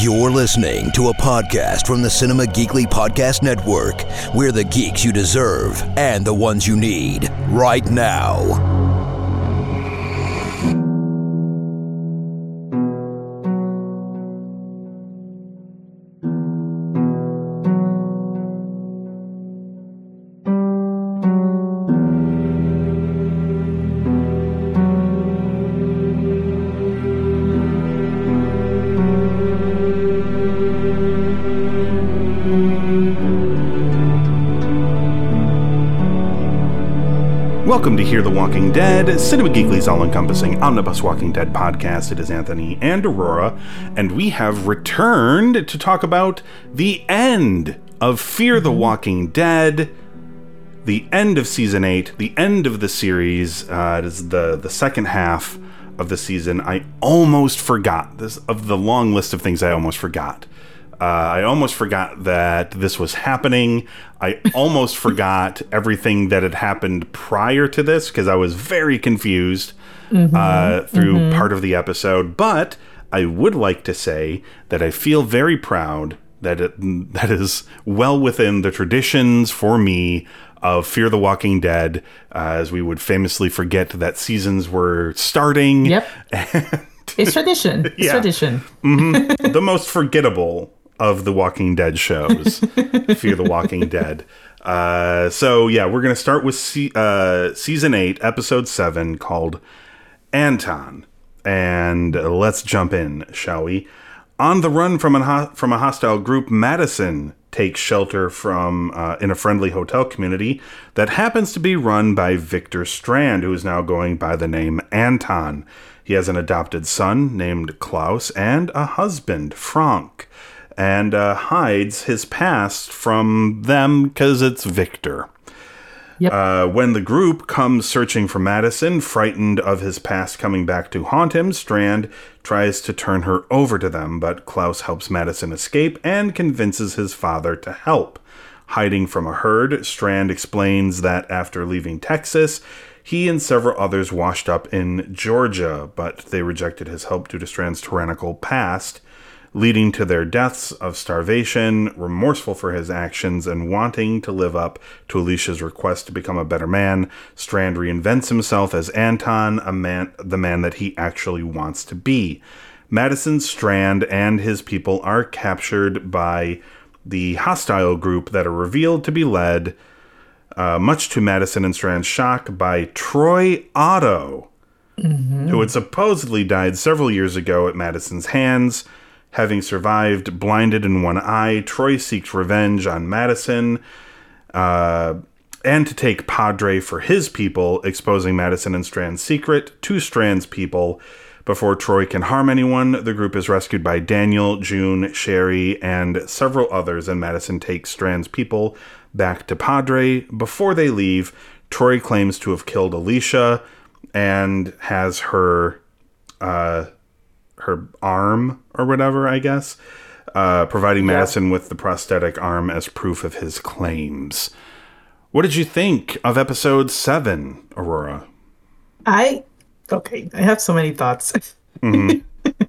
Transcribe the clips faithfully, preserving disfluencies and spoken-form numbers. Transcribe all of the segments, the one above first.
You're listening to a podcast from the Cinema Geekly Podcast Network. We're the geeks you deserve and the ones you need right now. Welcome to Hear the Walking Dead, Cinema Geekly's all-encompassing omnibus Walking Dead podcast. It is Anthony and Aurora, and we have returned to talk about the end of Fear the Walking Dead, the end of Season eight, the end of the series. Uh, it is the, the second half of the season. I almost forgot this of the long list of things I almost forgot. Uh, I almost forgot that this was happening. I almost forgot everything that had happened prior to this because I was very confused mm-hmm. uh, through mm-hmm. part of the episode. But I would like to say that I feel very proud that it, that is well within the traditions for me of Fear the Walking Dead, uh, as we would famously forget that seasons were starting. Yep. And it's tradition. It's yeah. tradition. Mm-hmm. The most forgettable of the Walking Dead shows, Fear the Walking Dead. Uh, so yeah, we're going to start with se- uh, season eight, episode seven, called Anton. And let's jump in, shall we? On the run from, an ho- from a hostile group, Madison takes shelter from uh, in a friendly hotel community that happens to be run by Victor Strand, who is now going by the name Anton. He has an adopted son named Klaus and a husband, Frank, and uh, hides his past from them because it's Victor. Yep. Uh, when the group comes searching for Madison, frightened of his past coming back to haunt him, Strand tries to turn her over to them, but Klaus helps Madison escape and convinces his father to help. Hiding from a herd, Strand explains that after leaving Texas, he and several others washed up in Georgia, but they rejected his help due to Strand's tyrannical past, leading to their deaths of starvation, remorseful for his actions, and wanting to live up to Alicia's request to become a better man. Strand reinvents himself as Anton, a man, the man that he actually wants to be. Madison, Strand, and his people are captured by the hostile group that are revealed to be led, uh, much to Madison and Strand's shock, by Troy Otto, mm-hmm. who had supposedly died several years ago at Madison's hands. Having survived blinded in one eye, Troy seeks revenge on Madison uh, and to take Padre for his people, exposing Madison and Strand's secret to Strand's people. Before Troy can harm anyone, the group is rescued by Daniel, June, Sherry, and several others, and Madison takes Strand's people back to Padre. Before they leave, Troy claims to have killed Alicia and has her... Uh, her arm or whatever, I guess, uh, providing yeah. Madison with the prosthetic arm as proof of his claims. What did you think of episode seven, Aurora? I, okay, I have so many thoughts. Mm-hmm.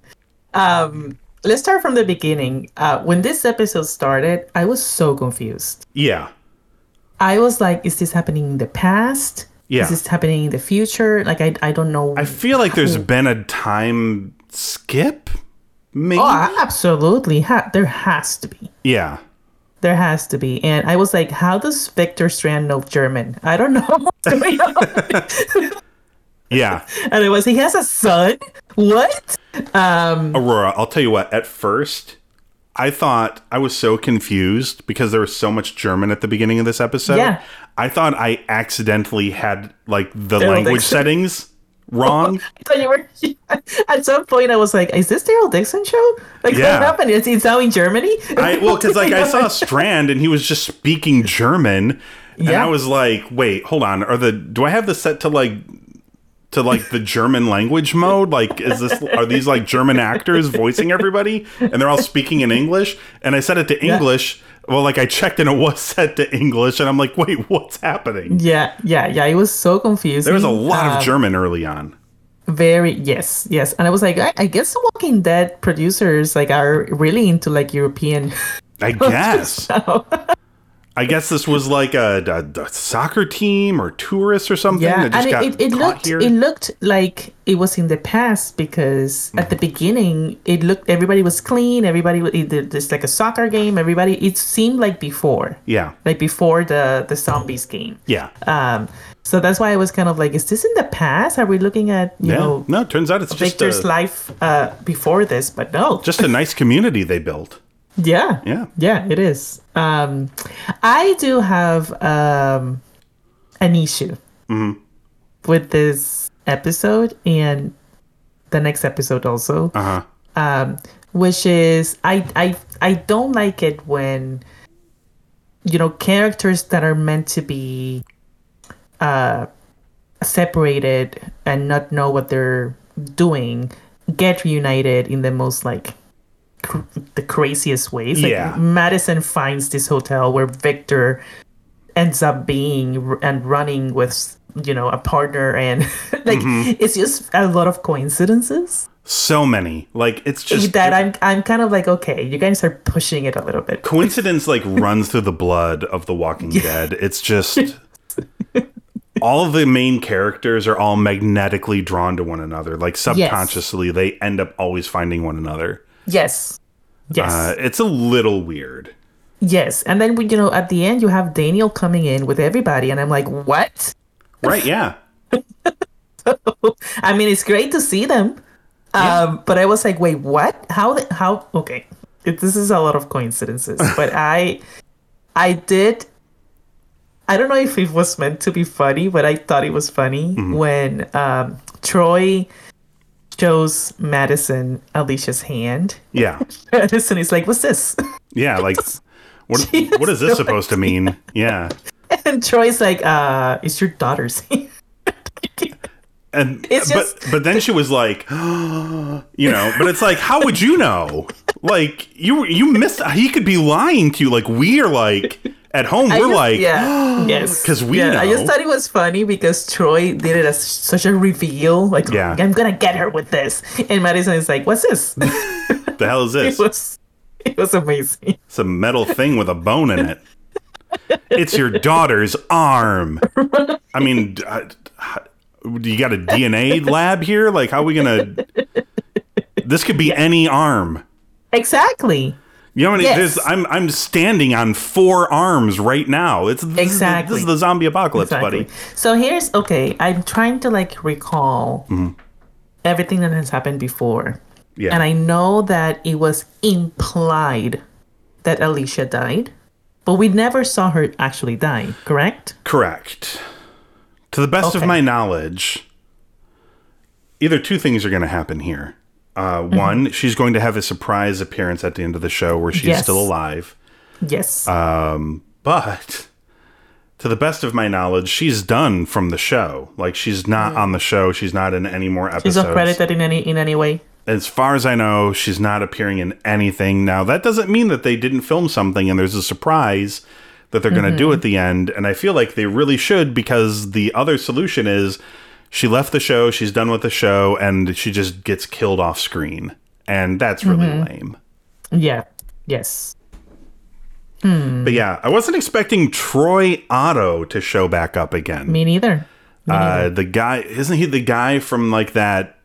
um, let's start from the beginning. Uh, when this episode started, I was so confused. Yeah. I was like, is this happening in the past? Yeah. Is this happening in the future? Like, I, I don't know. I feel like there's been a time skip, maybe? Oh, absolutely. Ha- there has to be. Yeah. There has to be. And I was like, how does Victor Strand know German? I don't know what's going on. Yeah. And it was, he has a son? What? Um, Aurora, I'll tell you what, at first, I thought I was so confused because there was so much German at the beginning of this episode. Yeah. I thought I accidentally had, like, the Daryl language Dixon. settings wrong. I thought you were, at some point I was like, is this Daryl Dixon show? Like, yeah. what happened? Is he now in Germany? I, well, because like I saw Strand and he was just speaking German, and yeah. I was like, wait, hold on. Are the do I have this set to like to like the German language mode? Like, is this are these like German actors voicing everybody, and they're all speaking in English? And I set it to English. Yeah. Well, like I checked and it was set to English, and I'm like, wait, what's happening? Yeah, yeah, yeah. It was so confusing. There was a lot um, of German early on. Very, yes, yes. And I was like, I, I guess the Walking Dead producers like are really into like European. I guess. I guess this was like a, a, a soccer team or tourists or something Yeah, that just and got it, it, it caught looked here. it looked like it was in the past because at the beginning it looked everybody was clean, everybody was it, it's like a soccer game, everybody it seemed like before. Yeah. Like before the the zombies game. Yeah. Um so that's why I was kind of like, is this in the past? Are we looking at, you yeah. know, No, it turns out it's just Victor's a, life uh before this, but no. just a nice community they built. Yeah. Yeah. Yeah, it is. Um, I do have um, an issue Mm-hmm. with this episode and the next episode also, Uh-huh. um, which is I, I I don't like it when, you know, characters that are meant to be uh, separated and not know what they're doing get reunited in the most like cr- the craziest ways. Like Yeah. Madison finds this hotel where Victor ends up being r- and running with, you know, a partner, and like it's just a lot of coincidences So many. Like, it's just... that I'm I'm kind of like, okay, you guys are pushing it a little bit. coincidence like runs through the blood of The Walking Dead. It's just all of the main characters are all magnetically drawn to one another. Like subconsciously, they end up always finding one another. Yes. Yes. Uh, it's a little weird. Yes. And then, we- you know, at the end, you have Daniel coming in with everybody. And I'm like, what? Right, yeah. I mean, it's great to see them. Um, but I was like, wait, what? How? The, how? Okay. It, this is a lot of coincidences. But I, I did... I don't know if it was meant to be funny, but I thought it was funny when um, Troy shows Madison Alicia's hand. Yeah. Madison is like, what's this? Yeah, like, what, what is this supposed to mean? Yeah. And Troy's like, uh, it's your daughter's hand. And It's but just- but then she was like, you know, but it's like, how would you know? Like, you you missed, he could be lying to you. Like, we are like, at home, I we're just- like, yeah, yes, 'cause we yeah, I just know. thought it was funny because Troy did it as such a reveal. Like, Yeah. I'm gonna get her with this, and Madison is like, "What's this?" the hell is this? It was, it was amazing. It's a metal thing with a bone in it. It's your daughter's arm. I mean, uh, you got a D N A lab here? Like, how are we gonna? This could be any arm. Exactly. You know what? Yes. There's, I'm I'm standing on four arms right now. It's this Exactly. Is the, this is the zombie apocalypse, Exactly. buddy. So here's okay. I'm trying to like recall everything that has happened before, Yeah. and I know that it was implied that Alicia died, but we never saw her actually die. Correct? Correct. To the best of Okay. my knowledge, either two things are going to happen here. Uh, Mm-hmm. One, she's going to have a surprise appearance at the end of the show where she's Yes. still alive. Yes. Uh, But to the best of my knowledge, she's done from the show. Like, she's not on the show. She's not in any more episodes. She's not credited in any in any way. As far as I know, she's not appearing in anything. Now, that doesn't mean that they didn't film something and there's a surprise that they're going to do at the end. And I feel like they really should, because the other solution is she left the show, she's done with the show, and she just gets killed off screen. And that's really lame. Yeah. Yes. But yeah, I wasn't expecting Troy Otto to show back up again. Me neither. Me Uh, neither. the guy, isn't he the guy from like that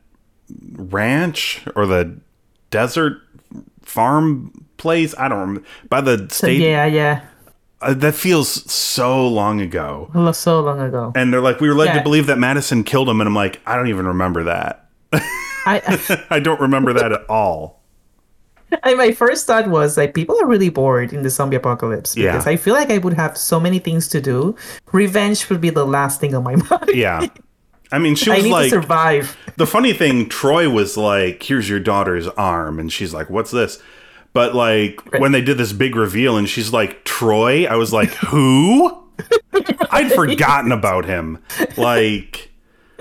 ranch or the desert farm place? I don't remember. By the So, state. yeah, yeah. Uh, that feels so long ago. Lo- So long ago. And they're like, we were led Yeah. to believe that Madison killed him. And I'm like, I don't even remember that. I, I don't remember that at all. I my first thought was like, people are really bored in the zombie apocalypse because Yeah. I feel like I would have so many things to do. Revenge would be the last thing on my mind. Yeah. I mean, she I was need like, to survive. the funny thing, Troy was like, here's your daughter's arm. And she's like, what's this? But like, when they did this big reveal and she's like, Troy, I was like, who? I'd forgotten about him. Like,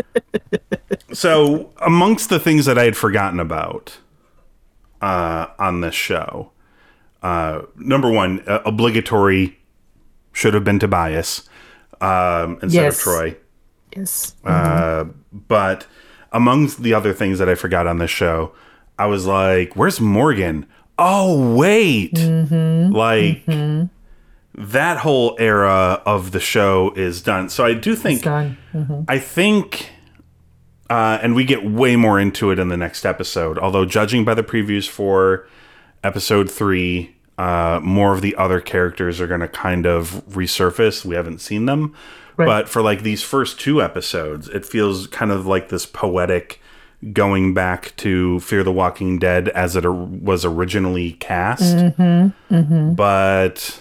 so amongst the things that I had forgotten about uh, on this show, uh, number one, uh, obligatory should have been Tobias um, instead Yes. of Troy. Yes. Uh, but amongst the other things that I forgot on this show, I was like, where's Morgan? Oh, wait. Mm-hmm. Like, mm-hmm. that whole era of the show is done. So I do think, mm-hmm. I think, uh, and we get way more into it in the next episode, although judging by the previews for episode three, uh, more of the other characters are going to kind of resurface. We haven't seen them. Right. But for like these first two episodes, it feels kind of like this poetic going back to Fear the Walking Dead as it was originally cast. Mm-hmm, mm-hmm. But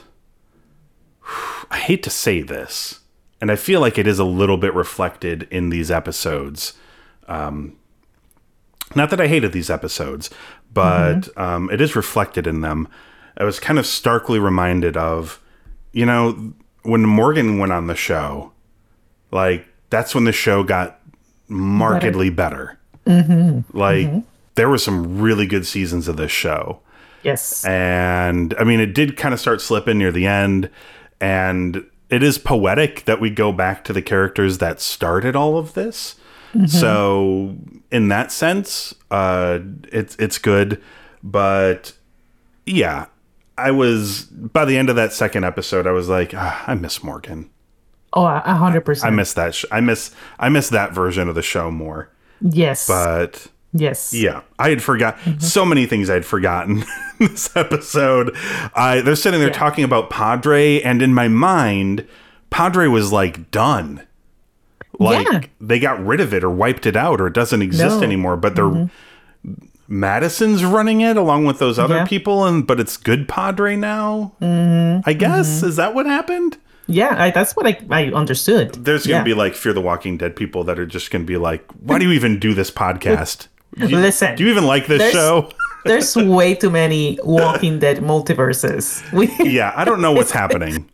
I hate to say this, and I feel like it is a little bit reflected in these episodes. Um, not that I hated these episodes, but mm-hmm. um, it is reflected in them. I was kind of starkly reminded of, you know, when Morgan went on the show, like, that's when the show got markedly better. better. Mm-hmm. Like, mm-hmm. there were some really good seasons of this show. Yes. And, I mean, it did kind of start slipping near the end. And it is poetic that we go back to the characters that started all of this. Mm-hmm. So, in that sense, uh, it's it's good. But, yeah, I was, by the end of that second episode, I was like, ah, I miss Morgan. Oh, a hundred percent. I miss that. Sh- I miss I miss that version of the show more. Yes. But yes. Yeah. I had forgot mm-hmm. so many things I'd forgotten in this episode. I they're sitting there yeah. talking about Padre, and in my mind, Padre was like done. Like yeah. they got rid of it or wiped it out or it doesn't exist no. anymore. But they're mm-hmm. Madison's running it along with those other yeah. people, and but it's good Padre now. Mm-hmm. I guess mm-hmm. is that what happened? Yeah, I, that's what I, I understood. There's going to yeah. be like Fear the Walking Dead people that are just going to be like, why do you even do this podcast? Do you, Listen. Do you even like this there's, show? There's way too many Walking Dead multiverses. We- yeah, I don't know what's happening.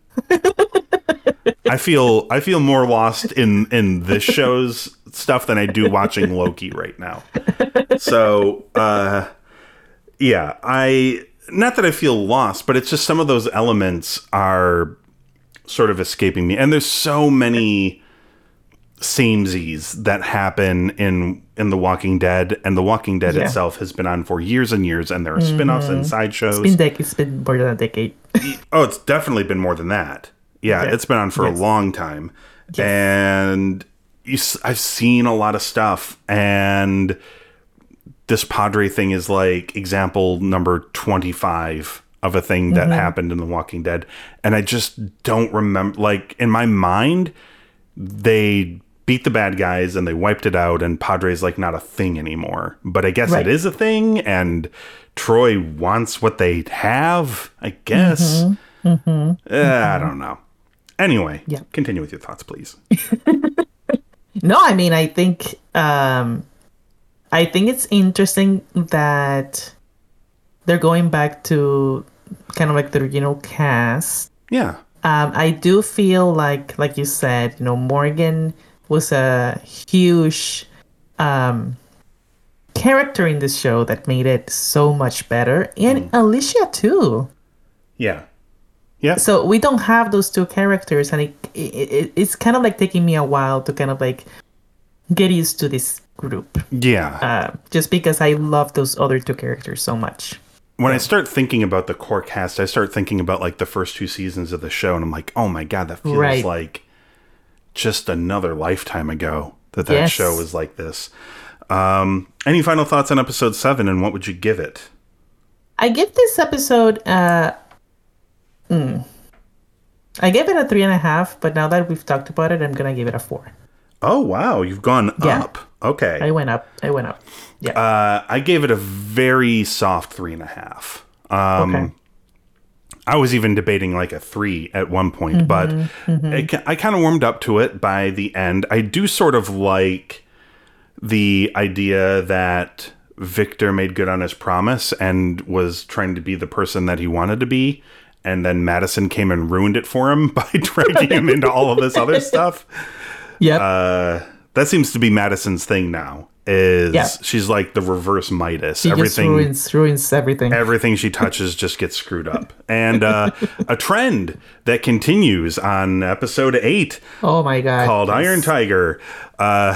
I feel I feel more lost in, in this show's stuff than I do watching Loki right now. So, uh, yeah, I... Not that I feel lost, but it's just some of those elements are sort of escaping me. And there's so many samesies that happen in in The Walking Dead, and The Walking Dead yeah. itself has been on for years and years, and there are mm-hmm. spin-offs and side shows. It's been, dec- it's been more than a decade. Oh, it's definitely been more than that. Yeah, yeah. It's been on for yes. a long time. Yes. And you, I've seen a lot of stuff, and this Padre thing is like example number twenty-five of a thing that mm-hmm. happened in The Walking Dead. And I just don't remember, like, in my mind, they beat the bad guys and they wiped it out, and Padre's like not a thing anymore. But I guess right. it is a thing, and Troy wants what they have, I guess. Mm-hmm. Mm-hmm. Uh, mm-hmm. I don't know. Anyway, yeah. continue with your thoughts, please. No, I mean, I think, um, I think it's interesting that they're going back to kind of like the original cast. Yeah. Um, I do feel like, like you said, you know, Morgan was a huge um, character in this show that made it so much better. And mm. Alicia, too. Yeah. Yeah. So we don't have those two characters. And it, it it's kind of like taking me a while to kind of like get used to this group. Yeah. Uh, just because I love those other two characters so much. When I start thinking about the core cast, I start thinking about like the first two seasons of the show, and I'm like, oh my God, that feels right. like just another lifetime ago that that yes. show was like this. Um, any final thoughts on episode seven, and what would you give it? I give this episode, uh, mm, I gave it a three and a half, but now that we've talked about it, I'm going to give it a four. Oh, wow. You've gone yeah. up. Okay. I went up. I went up. Yeah. Uh, I gave it a very soft three and a half. Um, okay. I was even debating like a three at one point, mm-hmm, but mm-hmm. It, I kind of warmed up to it by the end. I do sort of like the idea that Victor made good on his promise and was trying to be the person that he wanted to be. And then Madison came and ruined it for him by dragging him into all of this other stuff. Yeah. Uh, that seems to be Madison's thing now, is Yeah. she's like the reverse Midas. She everything just ruins, ruins everything. everything she touches just gets screwed up. And uh, a trend that continues on episode eight Oh my god. called yes. Iron Tiger. Uh,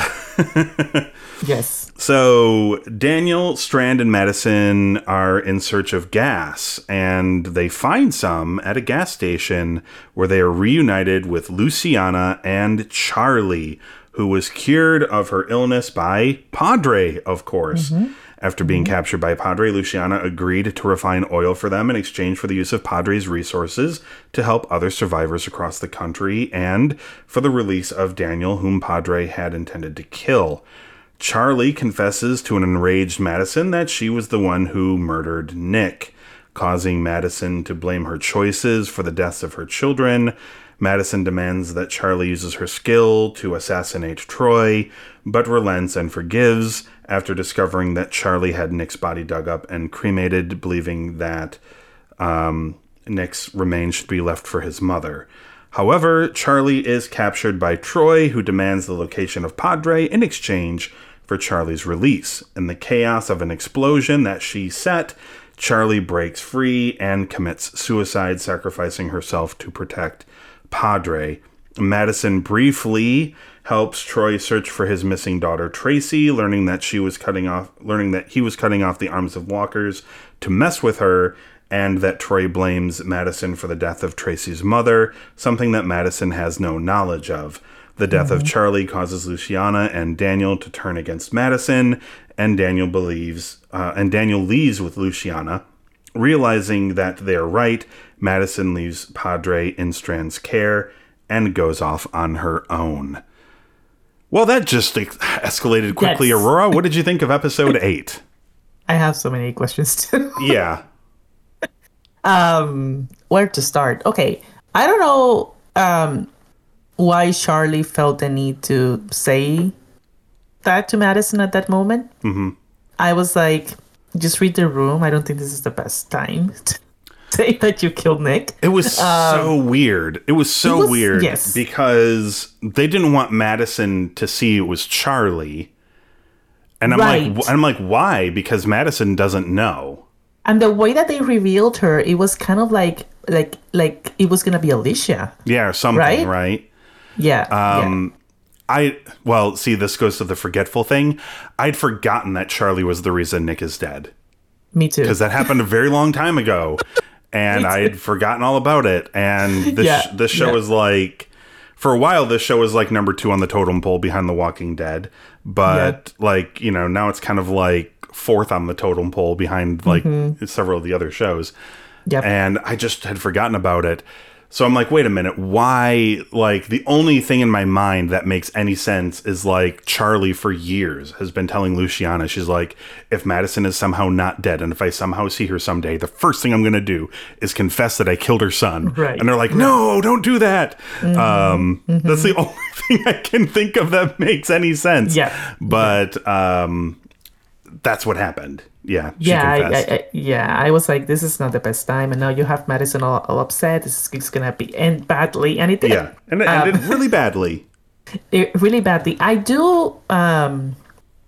Yes. So Daniel, Strand, and Madison are in search of gas, and they find some at a gas station where they are reunited with Luciana and Charlie, who was cured of her illness by Padre, of course. Mm-hmm. After being mm-hmm. captured by Padre, Luciana agreed to refine oil for them in exchange for the use of Padre's resources to help other survivors across the country and for the release of Daniel, whom Padre had intended to kill. Charlie confesses to an enraged Madison that she was the one who murdered Nick, causing Madison to blame her choices for the deaths of her children. Madison demands that Charlie uses her skill to assassinate Troy, but relents and forgives after discovering that Charlie had Nick's body dug up and cremated, believing that um, Nick's remains should be left for his mother. However, Charlie is captured by Troy, who demands the location of Padre in exchange for Charlie's release. In the chaos of an explosion that she set, Charlie breaks free and commits suicide, sacrificing herself to protect Padre. Madison briefly helps Troy search for his missing daughter Tracy, learning that she was cutting off learning that he was cutting off the arms of walkers to mess with her, and that Troy blames Madison for the death of Tracy's mother, something that Madison has no knowledge of. The death mm-hmm. of Charlie causes Luciana and Daniel to turn against Madison, and Daniel believes, uh, and Daniel leaves with Luciana. Realizing that they are right, Madison leaves Padre in Strand's care and goes off on her own. Well, that just ex- escalated quickly. Yes. Aurora, what did you think of episode eight? I have so many questions too. Yeah. Um, where to start? Okay, I don't know um, why Charlie felt the need to say that to Madison at that moment. Mm-hmm. I was like, just read the room. I don't think this is the best time to say that you killed Nick. It was um, so weird. It was so it was, weird yes. because they didn't want Madison to see it was Charlie. And I'm right. like, I'm like, why? Because Madison doesn't know. And the way that they revealed her, it was kind of like, like, like it was gonna be Alicia. Yeah, or something, right? right? Yeah. Um, yeah. I well, see, this goes to the forgetful thing. I'd forgotten that Charlie was the reason Nick is dead. Me too. Because that happened a very long time ago, and I'd forgotten all about it. And this yeah. this show yeah. was like, for a while, this show was like number two on the totem pole behind The Walking Dead. But yeah. like, you know, now it's kind of like fourth on the totem pole behind like mm-hmm. several of the other shows. Yep. And I just had forgotten about it. So I'm like, wait a minute, why? Like, the only thing in my mind that makes any sense is like Charlie for years has been telling Luciana, she's like, if Madison is somehow not dead and if I somehow see her someday, the first thing I'm going to do is confess that I killed her son. Right. And they're like, right. no, don't do that. Mm-hmm. Um, mm-hmm. That's the only thing I can think of that makes any sense. Yeah. But um, that's what happened. Yeah, she yeah, I, confessed. I, I, yeah. I was like, this is not the best time, and now you have Madison all, all upset. This is gonna be end badly, and it did. Yeah, and it ended um, really badly. It really badly. I do. Um,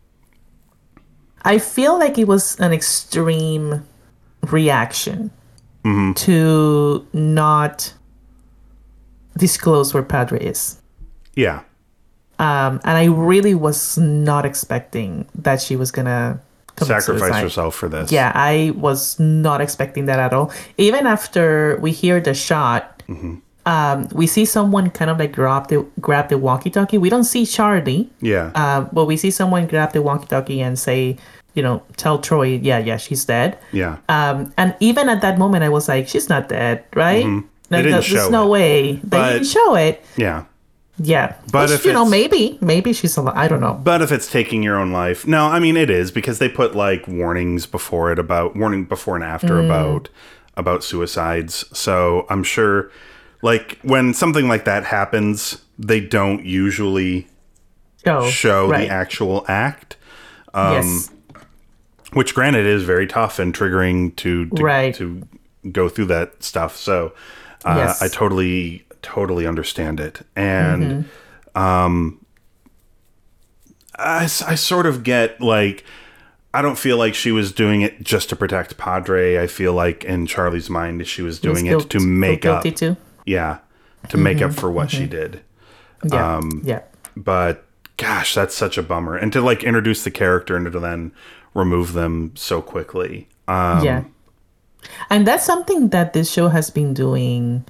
I feel like it was an extreme reaction mm-hmm. to not disclose where Padre is. Yeah. Um, and I really was not expecting that she was gonna sacrifice suicide. herself for this. Yeah, I was not expecting that at all. Even after we hear the shot, mm-hmm. um, we see someone kind of like grab the grab the walkie-talkie. We don't see Charlie. Yeah. Uh, but we see someone grab the walkie-talkie and say, you know, tell Troy, yeah, yeah, she's dead. Yeah. Um, and even at that moment, I was like, she's not dead, right? Mm-hmm. Like, they didn't there's show no it. way they but, didn't show it. Yeah. Yeah, but Which, if you know, it's, maybe, maybe she's alive. I don't know. But if it's taking your own life, no, I mean it is because they put like warnings before it about warning before and after mm. about about suicides. So I'm sure, like when something like that happens, they don't usually oh, show right. the actual act. Um, yes. Which, granted, is very tough and triggering to to, right. to go through that stuff. So uh, yes. I totally. totally understand it. And mm-hmm. um I, I sort of get, like, I don't feel like she was doing it just to protect Padre. I feel like in Charlie's mind, she was doing was it to make up. Too. Yeah, to mm-hmm, make up for what mm-hmm. she did. Yeah, um, yeah. But, gosh, that's such a bummer. And to, like, introduce the character and to then remove them so quickly. Um, yeah. And that's something that this show has been doing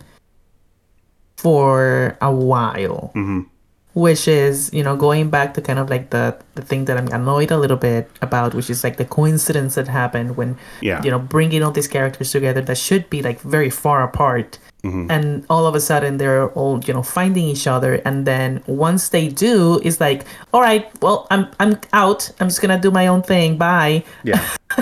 for a while. Mm-hmm. Which is, you know, going back to kind of like the, the thing that I'm annoyed a little bit about, which is like the coincidence that happened when, yeah. you know, bringing all these characters together that should be like very far apart. Mm-hmm. And all of a sudden they're all, you know, finding each other. And then once they do, it's like, all right, well, I'm I'm out. I'm just going to do my own thing. Bye. Yeah.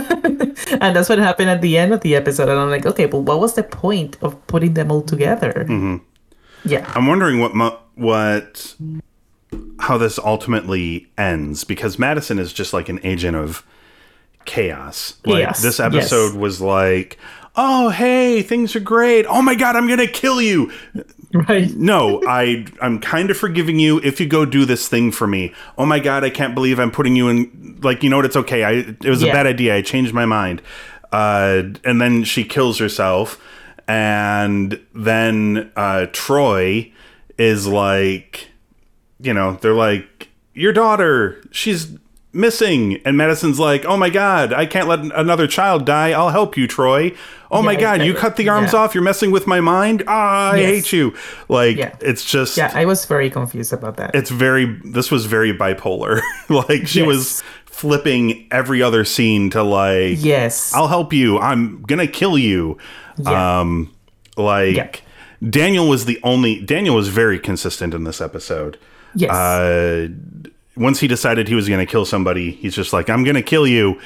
And that's what happened at the end of the episode. And I'm like, okay, but what was the point of putting them all together? Mm-hmm. Yeah. I'm wondering what mo- what how this ultimately ends, because Madison is just like an agent of chaos. Like yes. this episode yes. was like, oh, hey, things are great. Oh my God, I'm going to kill you. Right. No, I, I'm kind of forgiving you if you go do this thing for me. Oh my God, I can't believe I'm putting you in, like, you know what? It's okay. I, it was yeah. a bad idea. I changed my mind. Uh, and then she kills herself. And then uh, Troy is like, you know, they're like, your daughter, she's missing. And Madison's like, oh my God, I can't let another child die. I'll help you, Troy. Oh yeah, my God, you cut the arms yeah. off. You're messing with my mind. Ah, I yes. hate you. Like, yeah. it's just. Yeah, I was very confused about that. It's very, this was very bipolar. Like, she yes. was flipping every other scene to like, yes, I'll help you. I'm going to kill you. Yeah. Um, like, yeah. Daniel was the only, Daniel was very consistent in this episode. Yes. Uh, once he decided he was going to kill somebody, he's just like, I'm going to kill you.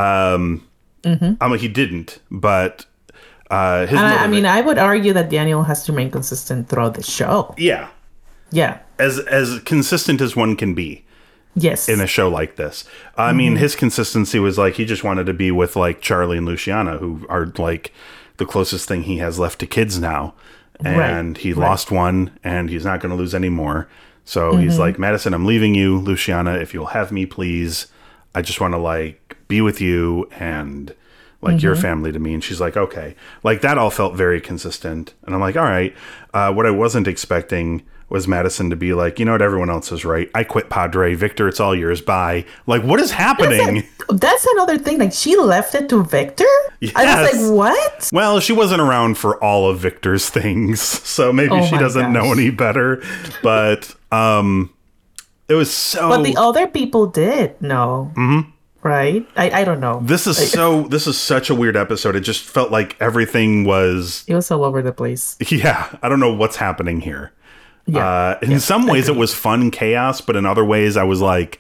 Um, mm-hmm. I mean, he didn't, but uh, his. I, I mean, I would argue that Daniel has to remain consistent throughout the show. Yeah. Yeah. As as consistent as one can be. Yes. In a show like this. I mm-hmm. mean, his consistency was like, he just wanted to be with like Charlie and Luciana, who are like the closest thing he has left to kids now. And right. he right. lost one, and he's not going to lose any more. So mm-hmm. he's like, Madison, I'm leaving you. Luciana, if you'll have me, please. I just want to, like, be with you and, like, mm-hmm. your family to me. And she's like, okay. Like, that all felt very consistent. And I'm like, all right. Uh, what I wasn't expecting was Madison to be like, you know what, everyone else is right. I quit Padre. Victor, it's all yours. Bye. Like, what is happening? That's, a, that's another thing. Like, she left it to Victor? Yes. I was like, what? Well, she wasn't around for all of Victor's things, so maybe oh she doesn't gosh. know any better. But um, it was so... But the other people did know. Mm-hmm. Right? I, I don't know. This is so... This is such a weird episode. It just felt like everything was... It was all over the place. Yeah. I don't know what's happening here. Yeah. Uh, in yeah, some ways it was fun chaos, but in other ways I was like,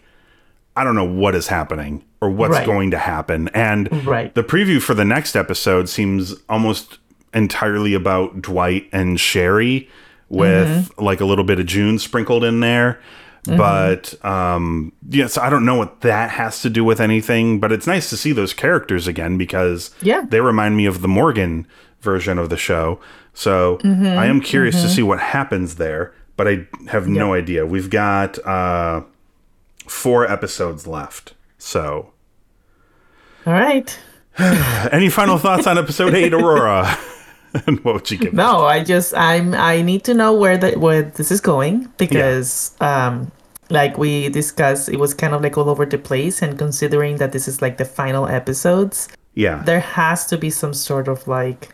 I don't know what is happening or what's right. going to happen. And right. the preview for the next episode seems almost entirely about Dwight and Sherry with mm-hmm. like a little bit of June sprinkled in there. Mm-hmm. But um, yes, I don't know what that has to do with anything, but it's nice to see those characters again because yeah. they remind me of the Morgan version of the show. So mm-hmm, I am curious mm-hmm. to see what happens there, but I have yep. no idea. We've got uh, four episodes left. So. All right. Any final thoughts on episode eight, Aurora? And what would you give No, it? I just, I'm, I need to know where the, where this is going because, yeah. um, like we discussed, it was kind of like all over the place. And considering that this is like the final episodes, yeah, there has to be some sort of like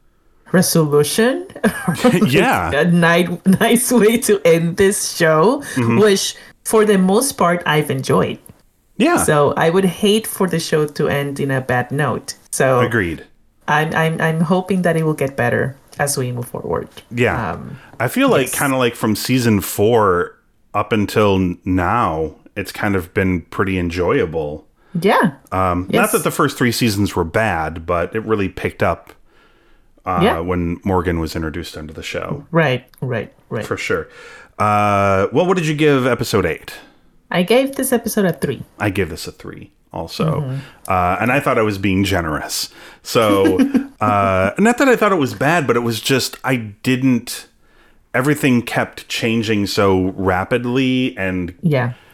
resolution. Yeah. A nice, nice way to end this show, mm-hmm. which for the most part I've enjoyed. Yeah. So I would hate for the show to end in a bad note. So agreed. I'm I'm I'm hoping that it will get better as we move forward. Yeah. Um, I feel like yes. kind of like from season four up until now, it's kind of been pretty enjoyable. Yeah. Um, yes. Not that the first three seasons were bad, but it really picked up uh, yeah. when Morgan was introduced into the show. Right, right, right. For sure. Uh, well, what did you give episode eight? I gave this episode a three. I give this a three also. Mm-hmm. Uh, and I thought I was being generous. So, uh, not that I thought it was bad, but it was just, I didn't, everything kept changing so rapidly. And yeah.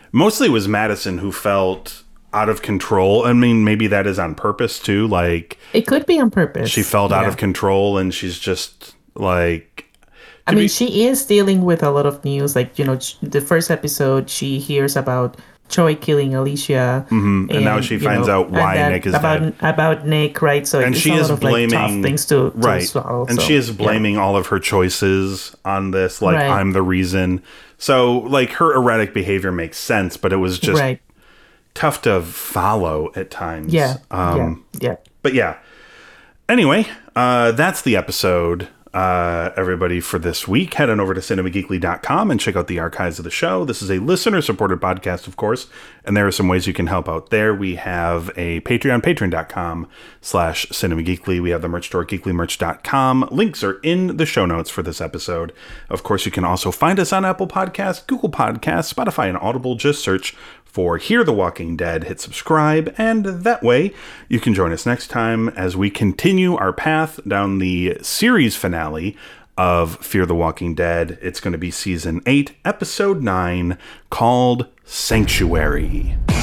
mostly it was Madison who felt out of control. I mean, maybe that is on purpose too. Like, it could be on purpose. She felt yeah. out of control, and she's just like. I mean, be- she is dealing with a lot of news. Like, you know, the first episode, she hears about Troy killing Alicia, mm-hmm. and, and now she finds know, out why Nick is about, dead. About Nick, right? So and it's she a is lot of, blaming like, tough things to, to right, swallow, and so, she is blaming yeah. all of her choices on this. Like, right. I'm the reason. So, like, her erratic behavior makes sense, but it was just right. tough to follow at times. Yeah, um, yeah, yeah. But yeah. Anyway, uh, that's the episode. Uh, everybody, for this week, head on over to cinema geekly dot com and check out the archives of the show. This is a listener-supported podcast, of course, and there are some ways you can help out there. We have a Patreon, patreon dot com slash cinemageekly. We have the merch store, geekly merch dot com. Links are in the show notes for this episode. Of course, you can also find us on Apple Podcasts, Google Podcasts, Spotify, and Audible. Just search for Hear the Walking Dead, hit subscribe, and that way you can join us next time as we continue our path down the series finale of Fear the Walking Dead. It's going to be season eight, episode nine, called Sanctuary.